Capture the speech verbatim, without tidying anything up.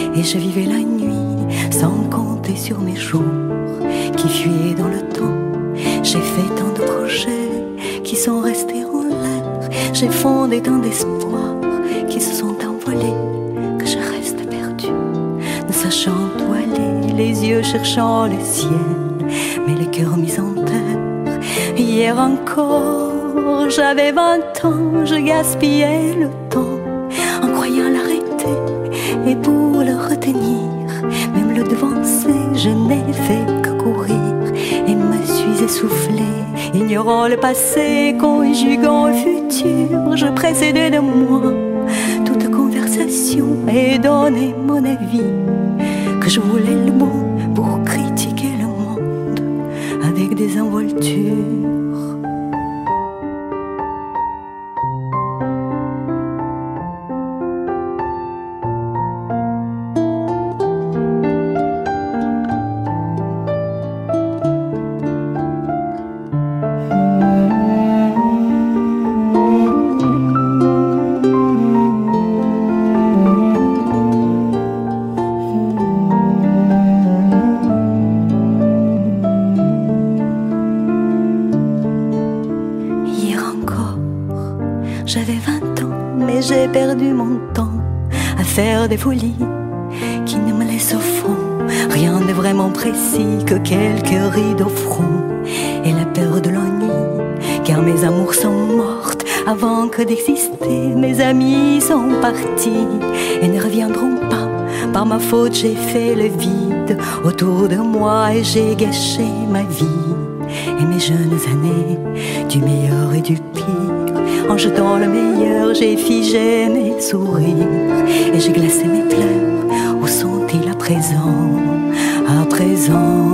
Et je vivais la nuit sans compter sur mes jours qui fuyaient dans le temps. J'ai fait tant de projets qui sont restés en l'air. J'ai fondé tant d'espoirs qui se sont envolés, que je reste perdue, ne sachant où aller, les yeux cherchant le ciel, mais le cœur mis en terre. Hier encore, j'avais vingt ans, je gaspillais le temps en croyant l'arrêter, et pour le retenir, même le devancer, je n'ai fait que courir et me suis essoufflée, ignorant le passé, conjuguant le futur. Je précédais de moi toute conversation et donnais mon avis, que je voulais le bon pour critiquer le monde avec des involtures. J'avais vingt ans, mais j'ai perdu mon temps à faire des folies qui ne me laissent au fond rien de vraiment précis que quelques rides au front et la peur de l'ennui, car mes amours sont mortes avant que d'exister. Mes amis sont partis et ne reviendront pas. Par ma faute, j'ai fait le vide autour de moi et j'ai gâché ma vie et mes jeunes années, du meilleur et du pire. En jetant le meilleur, j'ai figé mes sourires et j'ai glacé mes pleurs. Où sont-ils à présent, à présent?